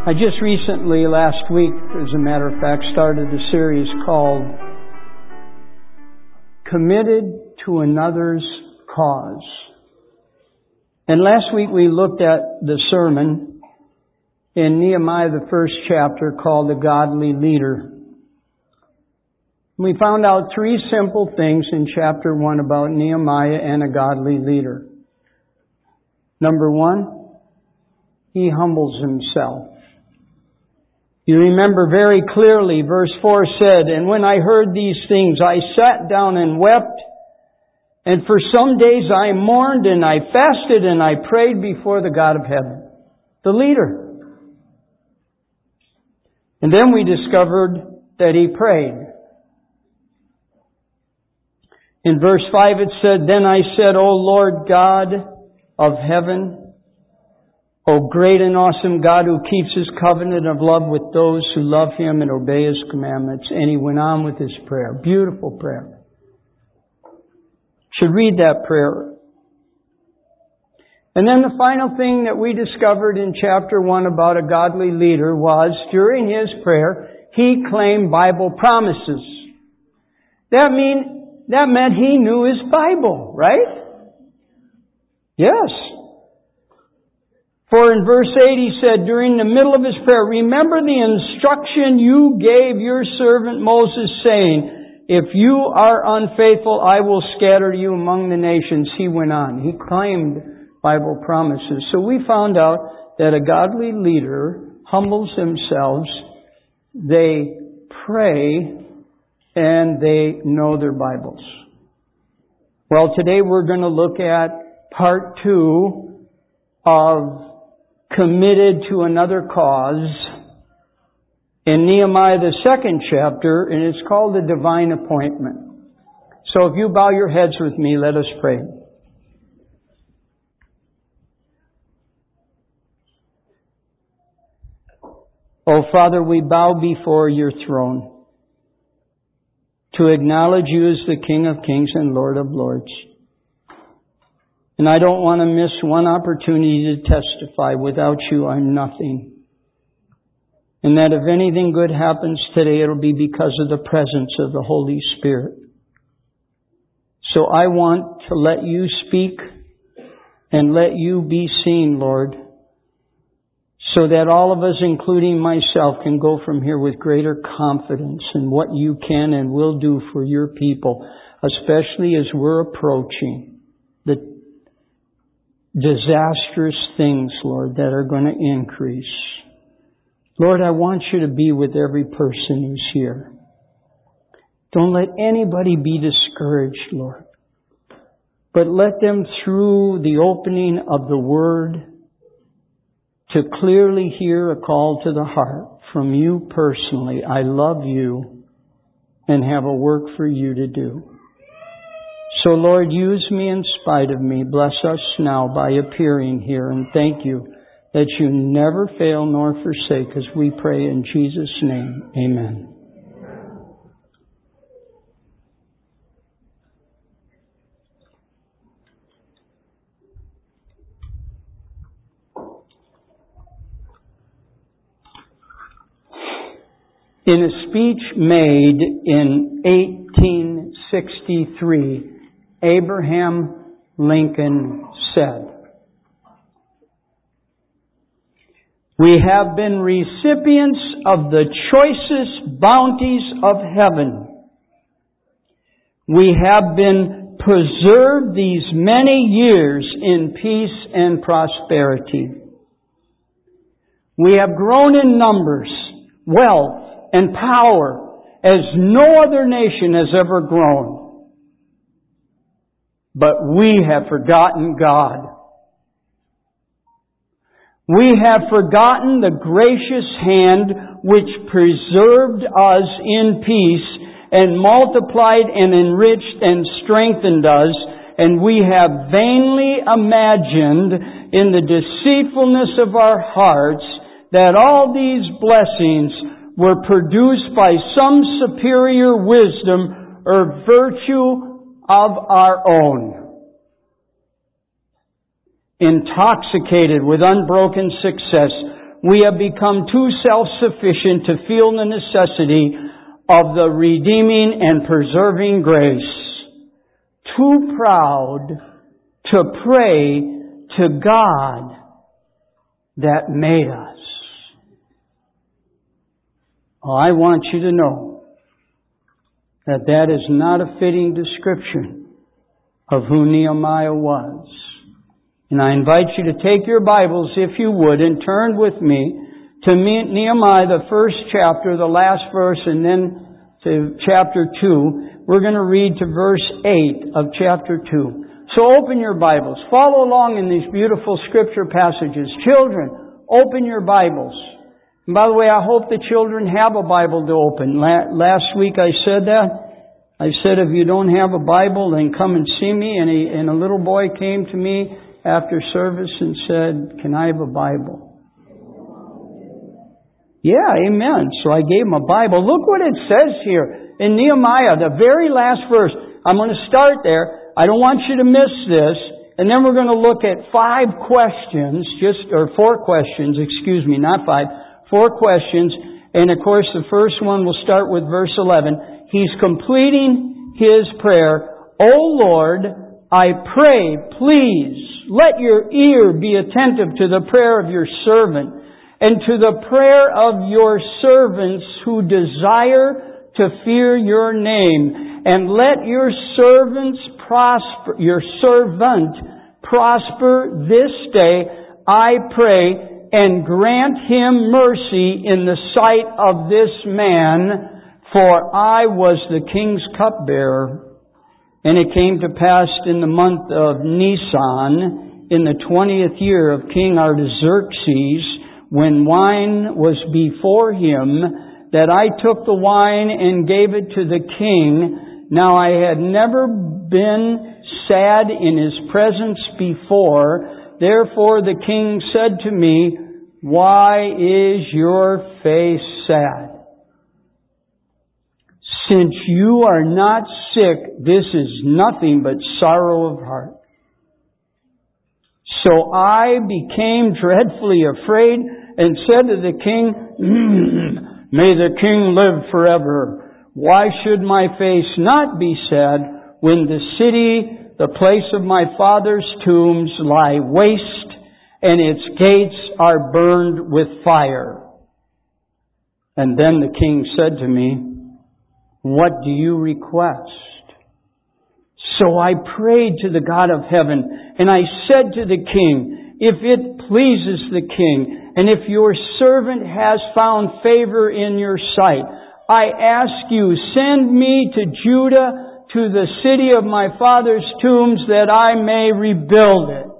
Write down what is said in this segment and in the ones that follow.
I just recently, last week, as a matter of fact, started a series called Committed to Another's Cause. And last week we looked at the sermon in Nehemiah, the first chapter, called The Godly Leader. We found out three simple things in chapter 1 about Nehemiah and a godly leader. Number 1, he humbles himself. You remember very clearly, verse 4 said, "And when I heard these things, I sat down and wept, and for some days I mourned, and I fasted, and I prayed before the God of heaven." The leader. And then we discovered that he prayed. In verse 5 it said, "Then I said, O Lord God of heaven, O great and awesome God who keeps His covenant of love with those who love Him and obey His commandments." And he went on with his prayer. Beautiful prayer. Should read that prayer. And then the final thing that we discovered in chapter 1 about a godly leader was, during his prayer, he claimed Bible promises. That meant he knew his Bible, right? Yes. For in verse 8 he said, during the middle of his prayer, "Remember the instruction you gave your servant Moses, saying, if you are unfaithful, I will scatter you among the nations." He went on. He claimed Bible promises. So we found out that a godly leader humbles themselves, they pray, and they know their Bibles. Well, today we're going to look at part 2 of Committed to Another Cause in Nehemiah, the second chapter, and it's called The Divine Appointment. So if you bow your heads with me, let us pray. Oh, Father, we bow before your throne to acknowledge you as the King of Kings and Lord of Lords. And I don't want to miss one opportunity to testify. Without you, I'm nothing. And that if anything good happens today, it'll be because of the presence of the Holy Spirit. So I want to let you speak and let you be seen, Lord, so that all of us, including myself, can go from here with greater confidence in what you can and will do for your people, especially as we're approaching the disastrous things, Lord, that are going to increase. Lord, I want you to be with every person who's here. Don't let anybody be discouraged, Lord, but let them, through the opening of the Word, to clearly hear a call to the heart from you personally. I love you and have a work for you to do. So, Lord, use me in spite of me. Bless us now by appearing here. And thank you that you never fail nor forsake us. We pray in Jesus' name. Amen. In a speech made in 1863, Abraham Lincoln said, "We have been recipients of the choicest bounties of heaven. We have been preserved these many years in peace and prosperity. We have grown in numbers, wealth, and power as no other nation has ever grown. But we have forgotten God. We have forgotten the gracious hand which preserved us in peace and multiplied and enriched and strengthened us, and we have vainly imagined in the deceitfulness of our hearts that all these blessings were produced by some superior wisdom or virtue of our own. Intoxicated with unbroken success, we have become too self-sufficient to feel the necessity of the redeeming and preserving grace. Too proud to pray to God that made us. Oh, I want you to know that that is not a fitting description of who Nehemiah was. And I invite you to take your Bibles, if you would, and turn with me to Nehemiah, the first chapter, the last verse, and then to chapter 2. We're going to read to verse 8 of chapter 2. So open your Bibles. Follow along in these beautiful scripture passages. Children, open your Bibles. And by the way, I hope the children have a Bible to open. Last week I said that. I said, if you don't have a Bible, then come and see me. And a little boy came to me after service and said, can I have a Bible? Yeah, amen. So I gave him a Bible. Look what it says here in Nehemiah, the very last verse. I'm going to start there. I don't want you to miss this. And then we're going to look at 4 questions, not 5, 4 questions. And of course, the first one will start with verse 11. He's completing his prayer. O Lord, I pray, please, let your ear be attentive to the prayer of your servant and to the prayer of your servants who desire to fear your name. And let your servant prosper this day, I pray, and grant him mercy in the sight of this man, for I was the king's cupbearer. And it came to pass in the month of Nisan, in the 20th year of King Artaxerxes, when wine was before him, that I took the wine and gave it to the king. Now I had never been sad in his presence before. Therefore the king said to me, why is your face sad? Since you are not sick, this is nothing but sorrow of heart. So I became dreadfully afraid and said to the king, may the king live forever. Why should my face not be sad when the city, the place of my father's tombs, lie waste and its gates are burned with fire? And then the king said to me, what do you request? So I prayed to the God of heaven, and I said to the king, if it pleases the king, and if your servant has found favor in your sight, I ask you, send me to Judah, to the city of my father's tombs, that I may rebuild it.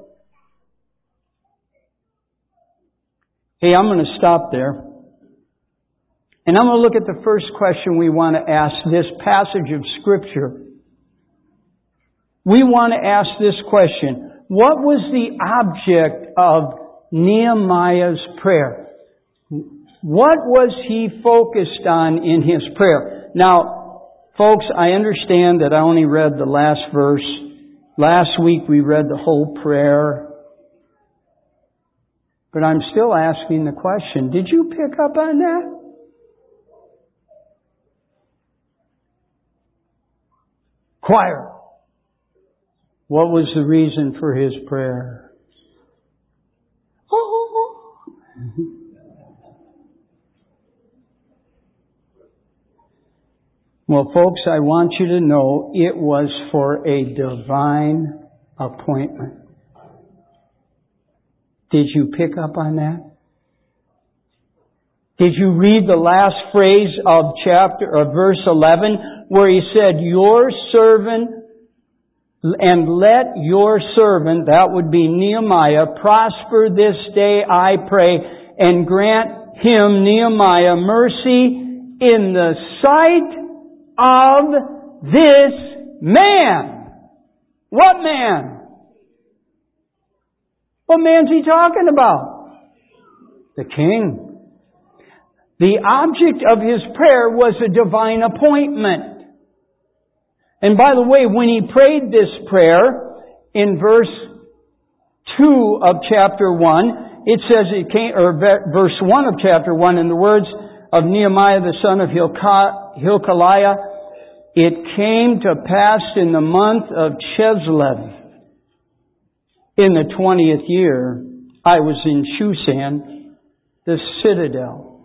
Hey, I'm going to stop there. And I'm going to look at the first question we want to ask this passage of Scripture. We want to ask this question. What was the object of Nehemiah's prayer? What was he focused on in his prayer? Now, folks, I understand that I only read the last verse. Last week we read the whole prayer. But I'm still asking the question, did you pick up on that? Choir. What was the reason for his prayer? Oh. Well, folks, I want you to know it was for a divine appointment. Did you pick up on that? Did you read the last phrase of verse 11, where he said, your servant, and let your servant, that would be Nehemiah, prosper this day, I pray, and grant him, Nehemiah, mercy in the sight of this man. What man? What man's he talking about? The king. The object of his prayer was a divine appointment. And by the way, when he prayed this prayer in verse 2 of chapter 1, it says it came, or verse 1 of chapter 1, in the words of Nehemiah the son of Hilkiah, it came to pass in the month of Chislev, in the 20th year, I was in Shushan, the citadel.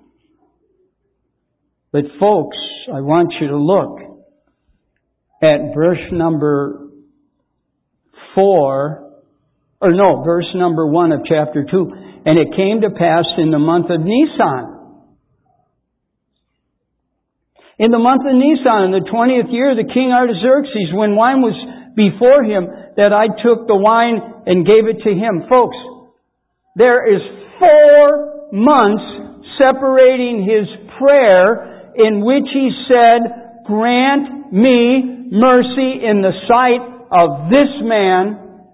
But folks, I want you to look at verse number 1 of chapter 2. And it came to pass in the month of Nisan. In the month of Nisan, in the 20th year, the king Artaxerxes, when wine was before him, that I took the wine and gave it to him. Folks, there is 4 months separating his prayer in which he said, grant me mercy in the sight of this man.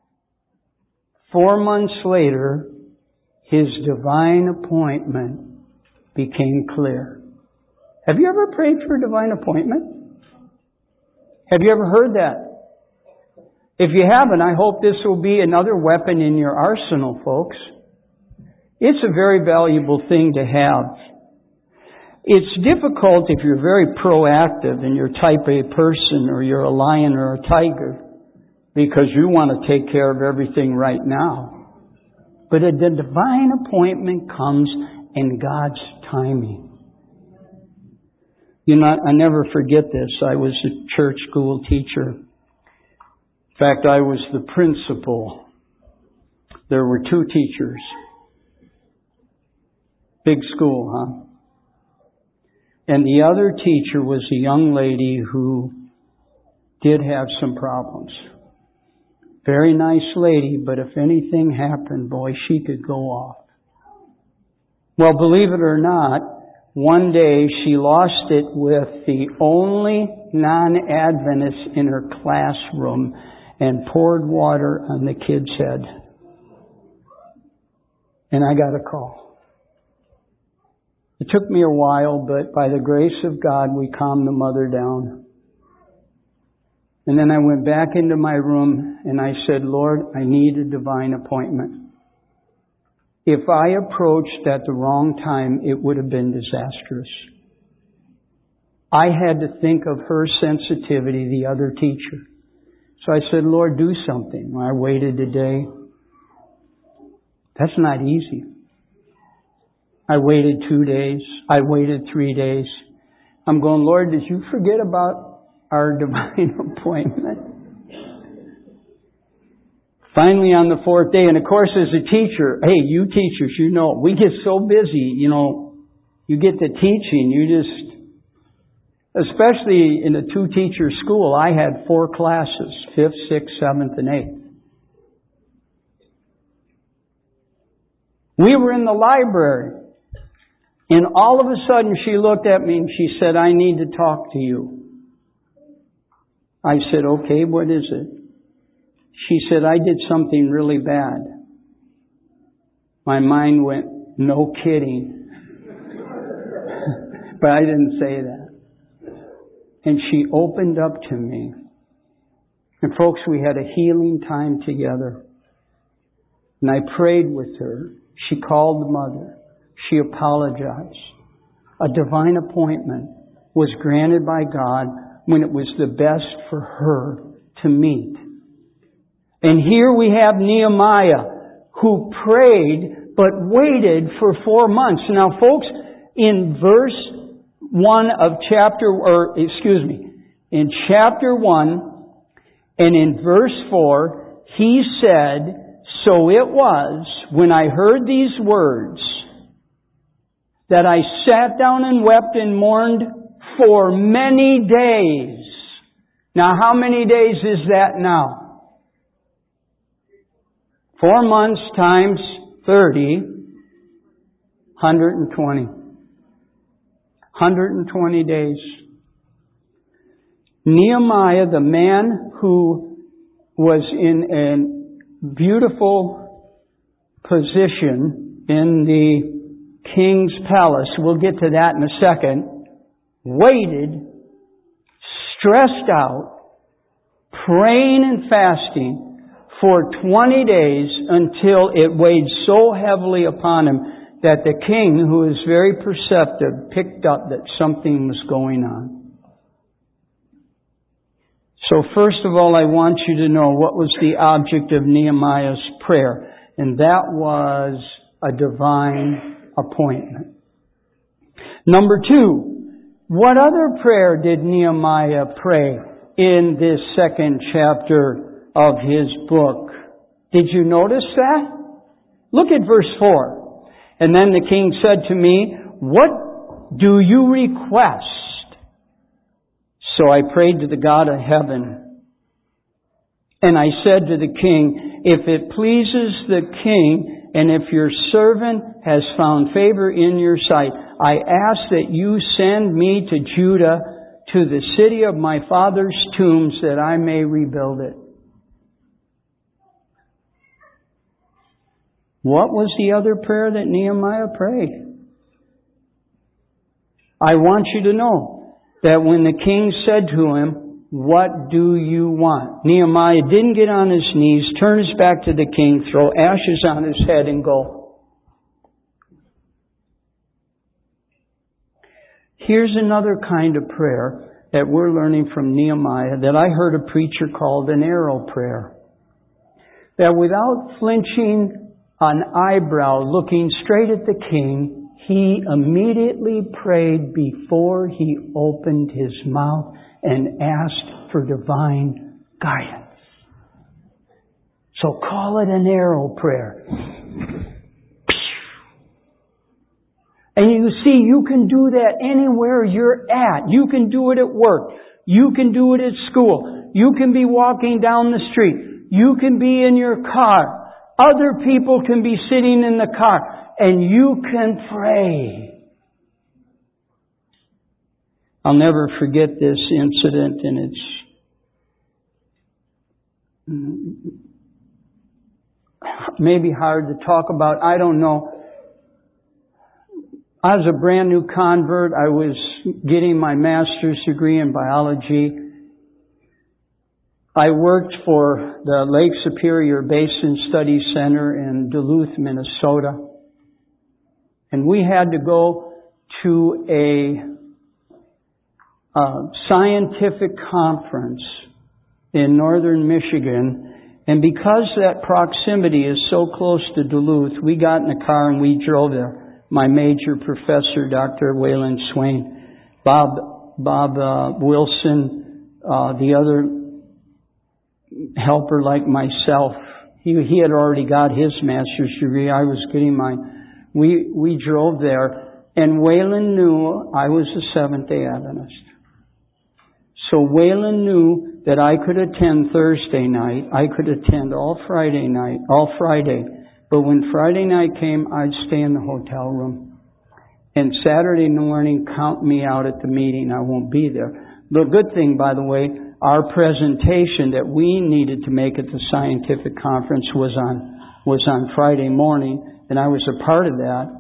4 months later, his divine appointment became clear. Have you ever prayed for a divine appointment? Have you ever heard that? If you haven't, I hope this will be another weapon in your arsenal, folks. It's a very valuable thing to have. It's difficult if you're very proactive and you're type A person, or you're a lion or a tiger, because you want to take care of everything right now. But the divine appointment comes in God's timing. You know, I never forget this. I was a church school teacher. In fact, I was the principal. There were 2 teachers. Big school, huh? And the other teacher was a young lady who did have some problems. Very nice lady, but if anything happened, boy, she could go off. Well, believe it or not, one day she lost it with the only non-Adventist in her classroom and poured water on the kid's head. And I got a call. It took me a while, but by the grace of God, we calmed the mother down. And then I went back into my room and I said, Lord, I need a divine appointment. If I approached at the wrong time, it would have been disastrous. I had to think of her sensitivity, the other teacher. So I said, Lord, do something. I waited a day. That's not easy. I waited 2 days. I waited 3 days. I'm going, Lord, did you forget about our divine appointment? Finally, on the 4th day, and of course, as a teacher, hey, you teachers, you know, we get so busy, you know, you get to teaching, you just, especially in a 2-teacher school, I had 4 classes, 5th, 6th, 7th, and 8th. We were in the library, and all of a sudden she looked at me and she said, I need to talk to you. I said, okay, what is it? She said, I did something really bad. My mind went, no kidding. But I didn't say that. And she opened up to me. And folks, we had a healing time together. And I prayed with her. She called the mother. She apologized. A divine appointment was granted by God when it was the best for her to meet. And here we have Nehemiah, who prayed but waited for 4 months. Now, folks, in verse 1 of in chapter 1 and in verse 4, he said, so it was when I heard these words that I sat down and wept and mourned for many days. Now, how many days is that now? 4 months times 30, 120. 120 days. Nehemiah, the man who was in a beautiful position in the king's palace, we'll get to that in a second, waited, stressed out, praying and fasting for 20 days until it weighed so heavily upon him that the king, who is very perceptive, picked up that something was going on. So first of all, I want you to know what was the object of Nehemiah's prayer. And that was a divine appointment. Number 2, what other prayer did Nehemiah pray in this second chapter of his book? Did you notice that? Look at verse 4. And then the king said to me, what do you request? So I prayed to the God of heaven. And I said to the king, if it pleases the king, and if your servant has found favor in your sight, I ask that you send me to Judah, to the city of my father's tombs, that I may rebuild it. What was the other prayer that Nehemiah prayed? I want you to know that when the king said to him, what do you want? Nehemiah didn't get on his knees, turn his back to the king, throw ashes on his head and go. Here's another kind of prayer that we're learning from Nehemiah that I heard a preacher called an arrow prayer. That without flinching an eyebrow, looking straight at the king, he immediately prayed before he opened his mouth and asked for divine guidance. So call it an arrow prayer. And you see, you can do that anywhere you're at. You can do it at work. You can do it at school. You can be walking down the street. You can be in your car. Other people can be sitting in the car. And you can pray. I'll never forget this incident, and it's maybe hard to talk about. I don't know. I was a brand new convert. I was getting my master's degree in biology. I worked for the Lake Superior Basin Study Center in Duluth, Minnesota. And we had to go to a scientific conference in northern Michigan. And because that proximity is so close to Duluth, we got in the car and we drove there. My major professor, Dr. Wayland Swain, Bob Wilson, the other helper like myself. He had already got his master's degree. I was getting mine. We drove there, and Wayland knew I was a Seventh-day Adventist. So Wayland knew that I could attend Thursday night. I could attend all Friday. But when Friday night came, I'd stay in the hotel room. And Saturday morning, count me out at the meeting. I won't be there. The good thing, by the way, our presentation that we needed to make at the scientific conference was on Friday morning, and I was a part of that.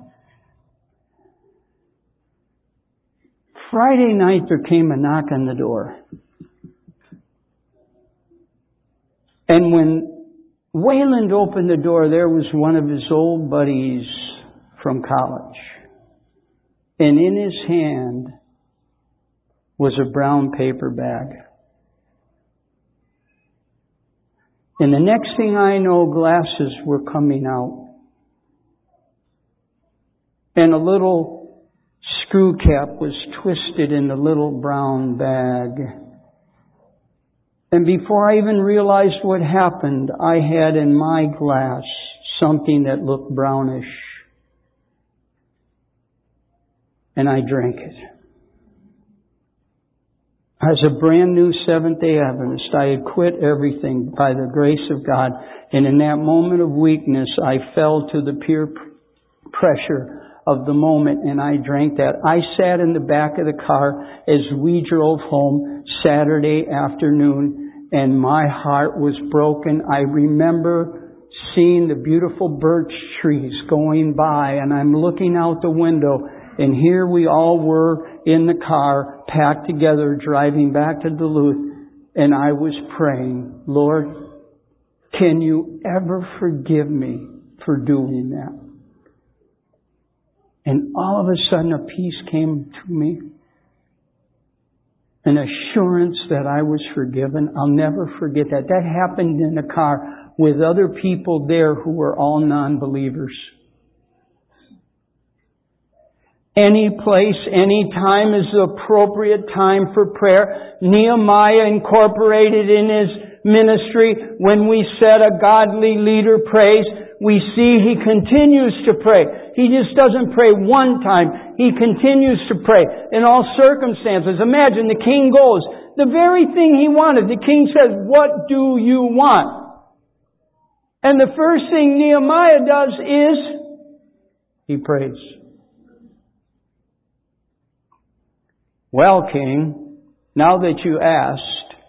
Friday night there came a knock on the door. And when Wayland opened the door, there was one of his old buddies from college. And in his hand was a brown paper bag. And the next thing I know, glasses were coming out. And a little screw cap was twisted in the little brown bag. And before I even realized what happened, I had in my glass something that looked brownish. And I drank it. As a brand new Seventh-day Adventist, I had quit everything by the grace of God. And in that moment of weakness, I fell to the peer pressure of the moment, and I drank that. I sat in the back of the car as we drove home Saturday afternoon, and my heart was broken. I remember seeing the beautiful birch trees going by, and I'm looking out the window, and here we all were in the car, packed together, driving back to Duluth, and I was praying, Lord, Can you ever forgive me for doing that? And all of a sudden a peace came to me. An assurance that I was forgiven. I'll never forget that. That happened in a car with other people there who were all non-believers. Any place, any time is the appropriate time for prayer. Nehemiah incorporated in his ministry, when we said a godly leader prays, we see he continues to pray. He just doesn't pray one time. He continues to pray in all circumstances. Imagine the king goes, the very thing he wanted. The king says, "What do you want?" And the first thing Nehemiah does is he prays. "Well, king, now that you asked,"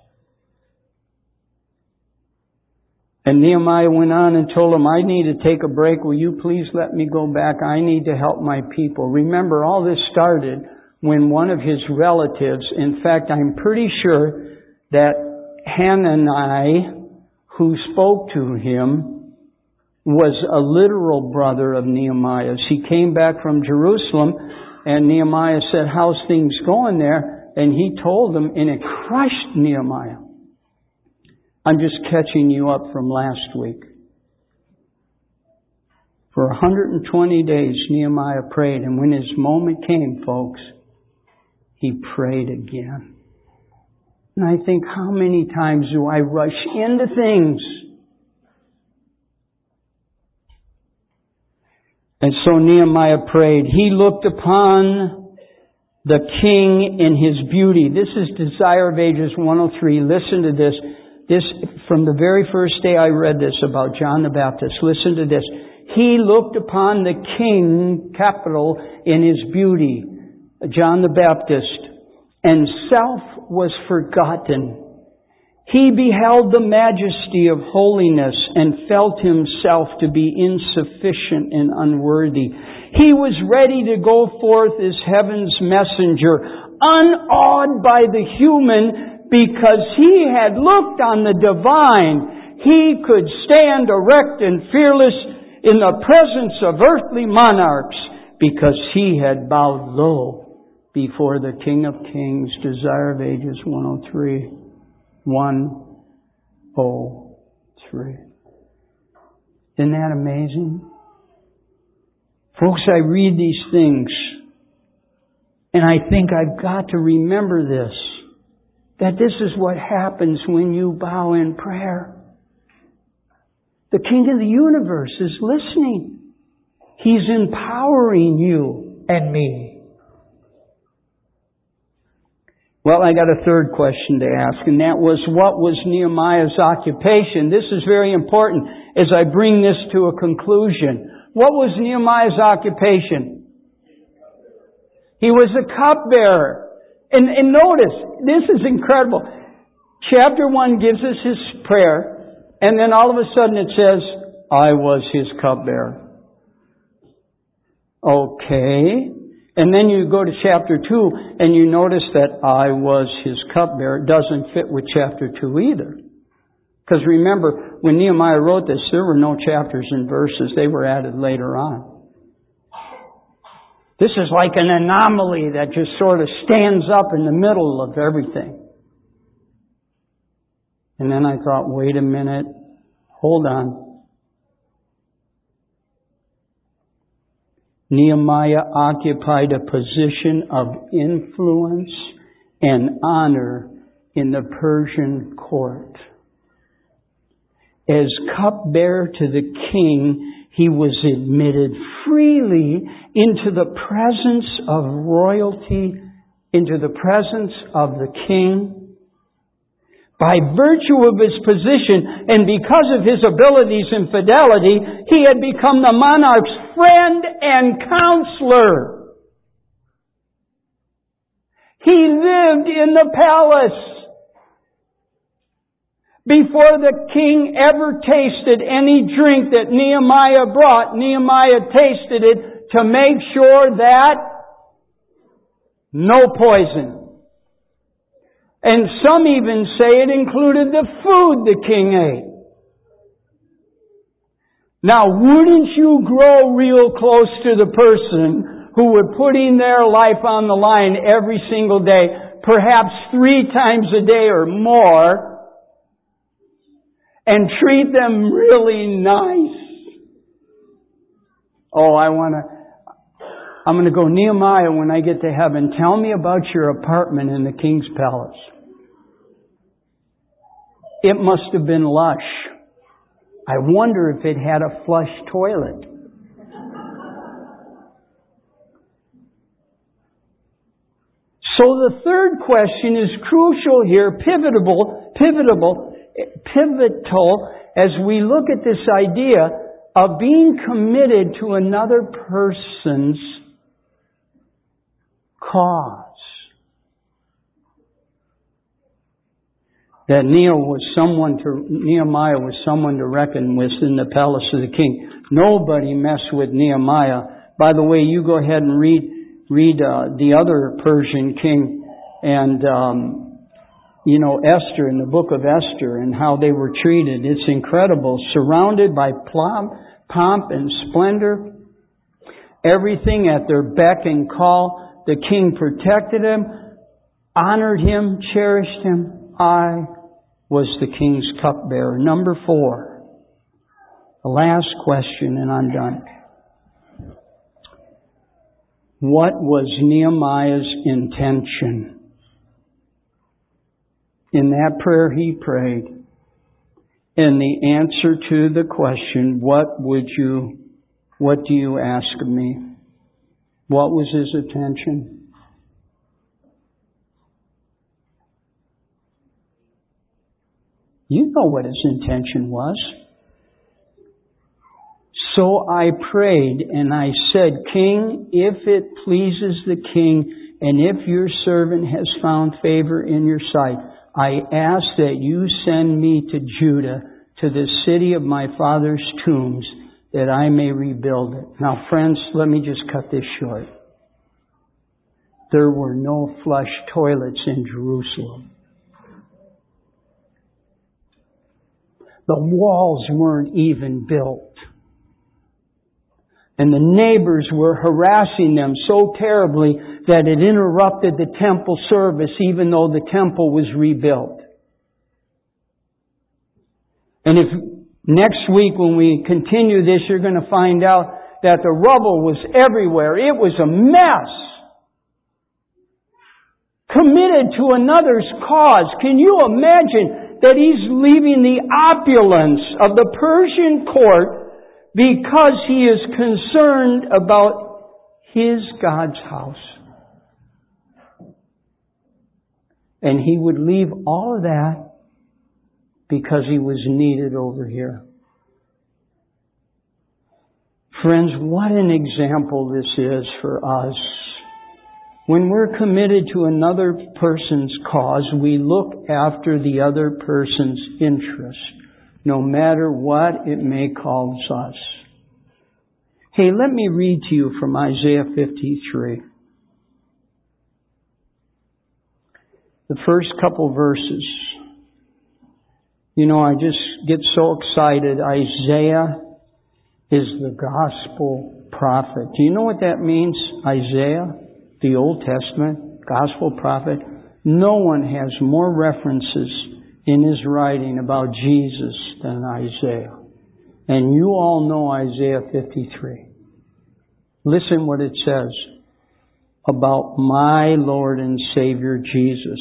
and Nehemiah went on and told him, "I need to take a break. Will you please let me go back? I need to help my people." Remember, all this started when one of his relatives, in fact, I'm pretty sure that Hanani, who spoke to him, was a literal brother of Nehemiah's. He came back from Jerusalem, and Nehemiah said, "How's things going there?" And he told him, and it crushed Nehemiah. I'm just catching you up from last week. For 120 days, Nehemiah prayed, and when his moment came, folks, he prayed again. And I think, how many times do I rush into things? And so Nehemiah prayed. He looked upon the king in his beauty. This is Desire of Ages 103. Listen to this. This, from the very first day I read this about John the Baptist. Listen to this. He looked upon the king, capital, in his beauty, John the Baptist, and self was forgotten. He beheld the majesty of holiness and felt himself to be insufficient and unworthy. He was ready to go forth as heaven's messenger, unawed by the human, because he had looked on the divine. He could stand erect and fearless in the presence of earthly monarchs, because he had bowed low before the King of Kings. Desire of Ages 103. 103. Isn't that amazing? Folks, I read these things and I think I've got to remember this, that this is what happens when you bow in prayer. The King of the universe is listening. He's empowering you and me. Well, I got a third question to ask, and that was, what was Nehemiah's occupation? This is very important as I bring this to a conclusion. What was Nehemiah's occupation? He was a cupbearer. And notice, this is incredible. Chapter 1 gives us his prayer, and then all of a sudden it says, "I was his cupbearer." Okay. And then you go to chapter 2 and you notice that "I was his cupbearer" doesn't fit with chapter 2 either. Because remember, when Nehemiah wrote this, there were no chapters and verses. They were added later on. This is like an anomaly that just sort of stands up in the middle of everything. And then I thought, wait a minute, hold on. Nehemiah occupied a position of influence and honor in the Persian court. As cupbearer to the king, he was admitted freely into the presence of royalty, into the presence of the king. By virtue of his position and because of his abilities and fidelity, he had become the monarch's friend and counselor. He lived in the palace. Before the king ever tasted any drink that Nehemiah brought, Nehemiah tasted it to make sure that no poison. And some even say it included the food the king ate. Now, wouldn't you grow real close to the person who were putting their life on the line every single day, perhaps 3 times a day or more, and treat them really nice? Oh, I'm going to go, Nehemiah, when I get to heaven, tell me about your apartment in the king's palace. It must have been lush. I wonder if it had a flush toilet. So the third question is crucial here, pivotal, as we look at this idea of being committed to another person's cause. That Nehemiah was someone to reckon with in the palace of the king. Nobody messed with Nehemiah. By the way, you go ahead and read the other Persian king and Esther, in the book of Esther, and how they were treated. It's incredible. Surrounded by pomp and splendor, everything at their beck and call. The king protected him, honored him, cherished him. I was the king's cupbearer. Number 4. The last question, and I'm done. What was Nehemiah's intention? In that prayer he prayed, and the answer to the question, what do you ask of me? What was his intention? You know what his intention was. So I prayed and I said, King, if it pleases the king, and if your servant has found favor in your sight, I ask that you send me to Judah, to the city of my father's tombs, that I may rebuild it. Now, friends, let me just cut this short. There were no flush toilets in Jerusalem. The walls weren't even built. And the neighbors were harassing them so terribly that it interrupted the temple service, even though the temple was rebuilt. And if next week when we continue this, you're going to find out that the rubble was everywhere. It was a mess. Committed to another's cause. Can you imagine that he's leaving the opulence of the Persian court because he is concerned about his God's house? And he would leave all of that because he was needed over here. Friends, what an example this is for us. When we're committed to another person's cause, we look after the other person's interest, no matter what it may cause us. Hey, let me read to you from Isaiah 53. The first couple verses. You know, I just get so excited. Isaiah is the gospel prophet. Do you know what that means? Isaiah, the Old Testament, gospel prophet. No one has more references in his writing about Jesus than Isaiah. And you all know Isaiah 53. Listen what it says about my Lord and Savior Jesus,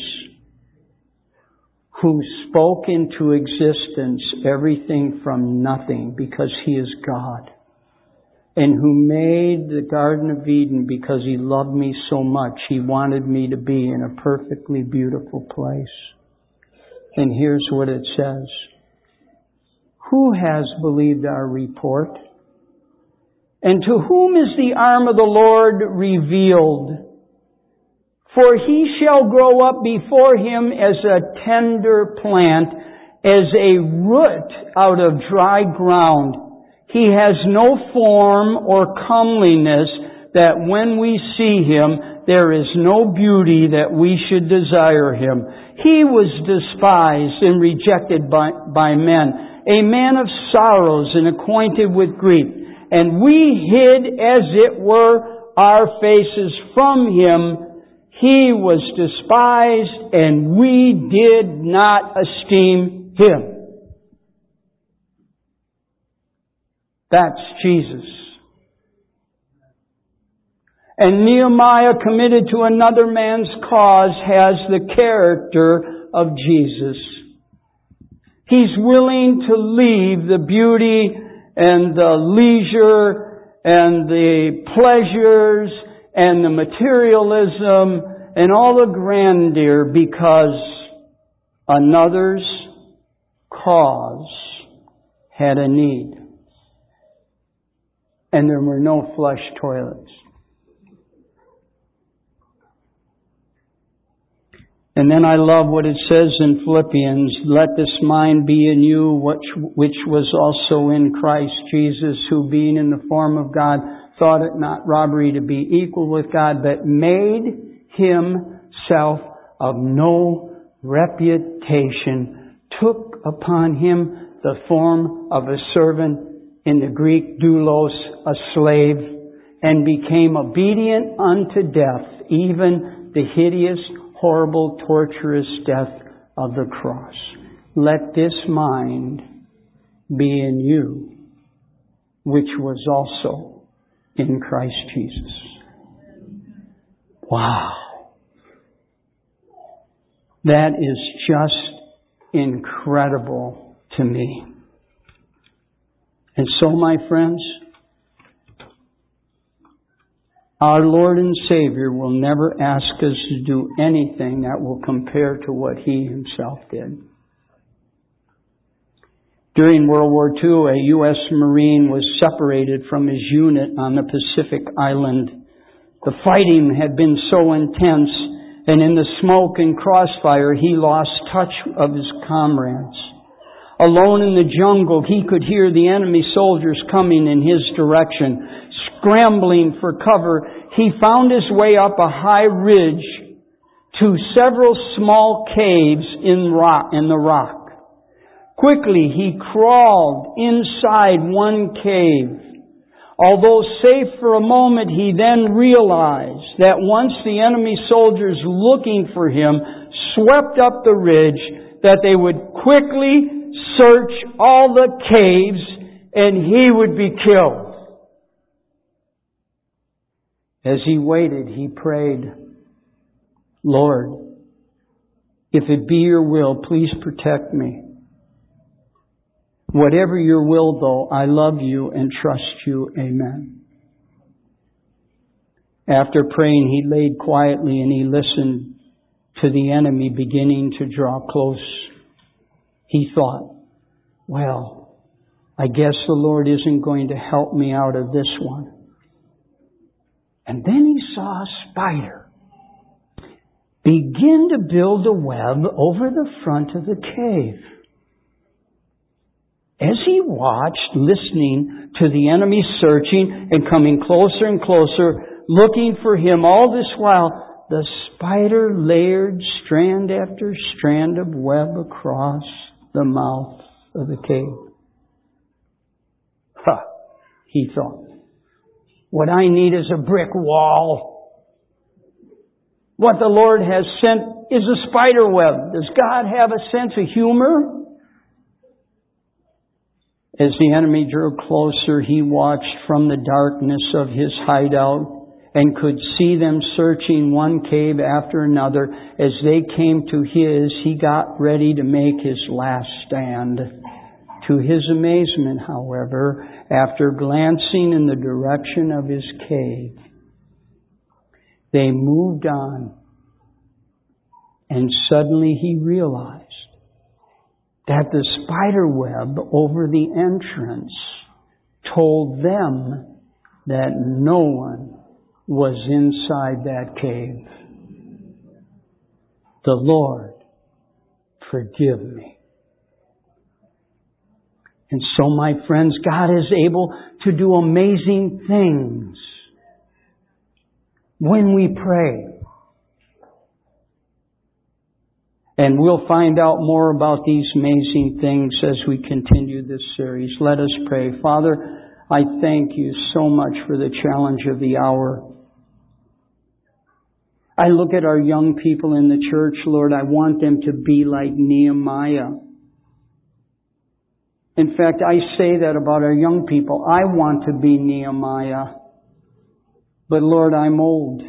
who spoke into existence everything from nothing because He is God, and who made the Garden of Eden because He loved me so much. He wanted me to be in a perfectly beautiful place. And here's what it says. Who has believed our report? And to whom is the arm of the Lord revealed? For He shall grow up before Him as a tender plant, as a root out of dry ground. He has no form or comeliness that when we see Him, there is no beauty that we should desire Him. He was despised and rejected by men, a man of sorrows and acquainted with grief. And we hid, as it were, our faces from Him. He was despised, and we did not esteem Him. That's Jesus. And Nehemiah, committed to another man's cause, has the character of Jesus. He's willing to leave the beauty and the leisure and the pleasures and the materialism and all the grandeur because another's cause had a need. And there were no flush toilets. And then I love what it says in Philippians, let this mind be in you, which was also in Christ Jesus, who being in the form of God, thought it not robbery to be equal with God, but made Himself of no reputation, took upon Him the form of a servant, in the Greek doulos, a slave, and became obedient unto death, even the hideous, horrible, torturous death of the cross. Let this mind be in you, which was also in Christ Jesus. Wow. That is just incredible to me. And so, my friends, our Lord and Savior will never ask us to do anything that will compare to what He Himself did. During World War II, a U.S. Marine was separated from his unit on the Pacific island. The fighting had been so intense, and in the smoke and crossfire, he lost touch of his comrades. Alone in the jungle, he could hear the enemy soldiers coming in his direction. Scrambling for cover, he found his way up a high ridge to several small caves in the rock. Quickly, he crawled inside one cave. Although safe for a moment, he then realized that once the enemy soldiers looking for him swept up the ridge, that they would quickly search all the caves and he would be killed. As he waited, he prayed, Lord, if it be your will, please protect me. Whatever your will, though, I love you and trust you. Amen. After praying, he laid quietly and he listened to the enemy beginning to draw close. He thought, well, I guess the Lord isn't going to help me out of this one. And then he saw a spider begin to build a web over the front of the cave. As he watched, listening to the enemy searching and coming closer and closer, looking for him, all this while, the spider layered strand after strand of web across the mouth of the cave. He thought, what I need is a brick wall. What the Lord has sent is a spider web. Does God have a sense of humor? As the enemy drew closer, he watched from the darkness of his hideout and could see them searching one cave after another. As they came to his, he got ready to make his last stand. To his amazement, however, after glancing in the direction of his cave, they moved on, and suddenly he realized that the spider web over the entrance told them that no one was inside that cave. The Lord, forgive me. And so, my friends, God is able to do amazing things when we pray. And we'll find out more about these amazing things as we continue this series. Let us pray. Father, I thank you so much for the challenge of the hour. I look at our young people in the church, Lord, I want them to be like Nehemiah. In fact, I say that about our young people. I want to be Nehemiah. But Lord, I'm old.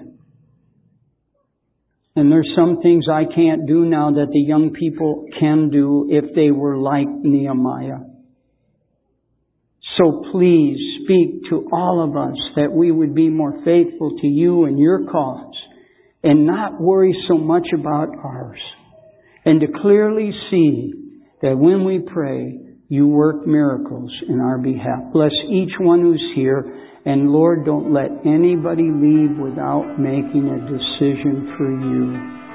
And there's some things I can't do now that the young people can do if they were like Nehemiah. So please speak to all of us that we would be more faithful to you and your cause and not worry so much about ours. And to clearly see that when we pray, you work miracles in our behalf. Bless each one who's here. And Lord, don't let anybody leave without making a decision for you.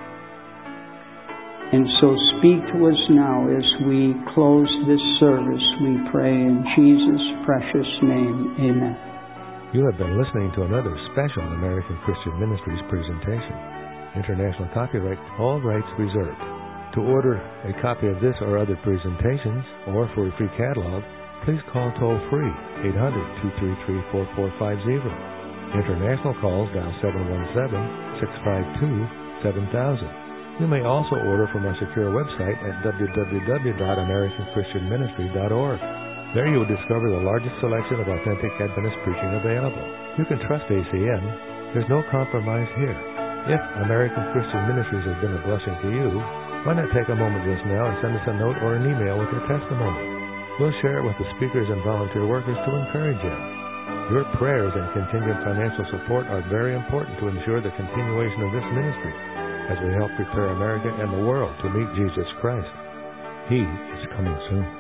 And so speak to us now as we close this service. We pray in Jesus' precious name. Amen. You have been listening to another special American Christian Ministries presentation. International copyright, all rights reserved. To order a copy of this or other presentations, or for a free catalog, please call toll-free 800-233-4450. International calls dial 717-652-7000. You may also order from our secure website at www.americanchristianministry.org. There you will discover the largest selection of authentic Adventist preaching available. You can trust ACN. There's no compromise here. If American Christian Ministries has been a blessing to you, why not take a moment just now and send us a note or an email with your testimony? We'll share it with the speakers and volunteer workers to encourage you. Your prayers and contingent financial support are very important to ensure the continuation of this ministry as we help prepare America and the world to meet Jesus Christ. He is coming soon.